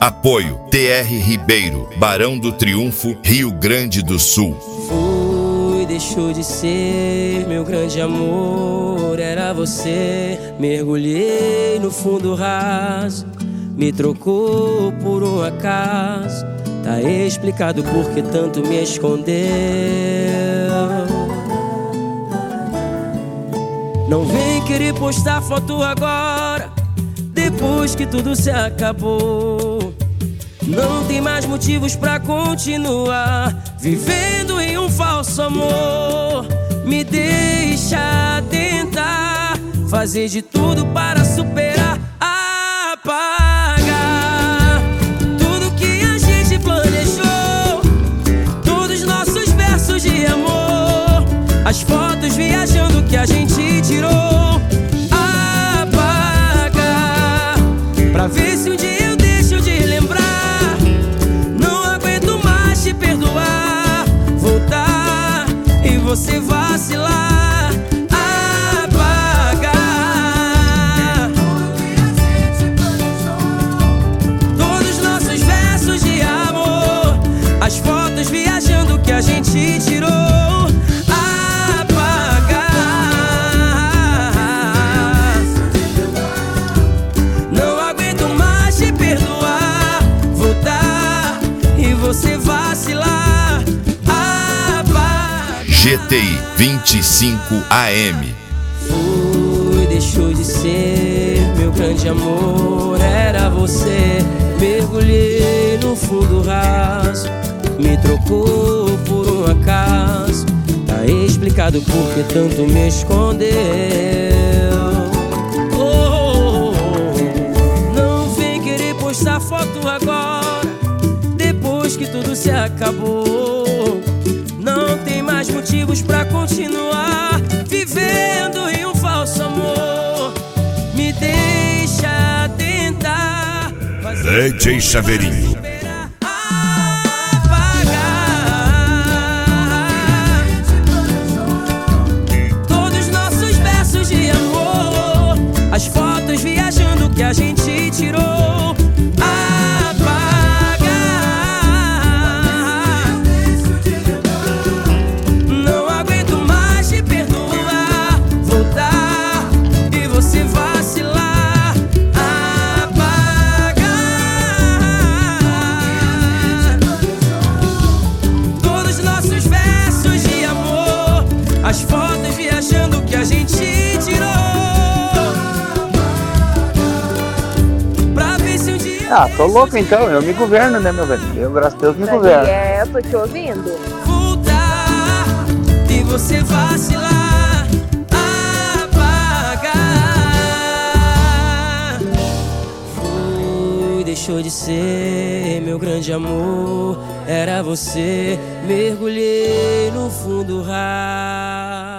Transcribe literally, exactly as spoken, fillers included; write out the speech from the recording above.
Apoio T R Ribeiro, Barão do Triunfo, Rio Grande do Sul. Fui, deixou de ser meu grande amor, era você. Mergulhei no fundo raso, me trocou por um acaso. Tá explicado por que tanto me escondeu. Não vem querer postar foto agora, depois que tudo se acabou. Não tem mais motivos pra continuar vivendo em um falso amor. Me deixa tentar fazer de tudo para superar, apagar tudo que a gente planejou, todos os nossos versos de amor, as fotos viajando que a gente tirou. Apagar pra ver se um dia eu deixo de lembrar. Não aguento mais te perdoar, voltar e você vacilar. Apagar todos os nossos versos de amor, as fotos viajando que a gente tirou. Você vacilar, apagar. G T I vinte e cinco A M. Fui, deixou de ser meu grande amor, era você. Mergulhei no fundo raso, me trocou por um acaso. Tá explicado por que tanto me escondeu. Oh, oh, oh. Não vem querer postar foto agora, depois que tudo se acabou. Não tem mais motivos pra continuar vivendo em um falso amor. Me deixa tentar fazer D J Chaveirinho. Apagar todos os nossos versos de amor, as fotos viajando que a gente tirou. As fotos viajando que a gente tirou, pra ver se um dia. Ah, tô louco então, eu me governo, né, meu velho? Eu, graças a Deus, me governo. É, eu tô te ouvindo. Voltar e você vacilar, apagar. Fui, deixou de ser meu grande amor, era você. Mergulhei no fundo raso.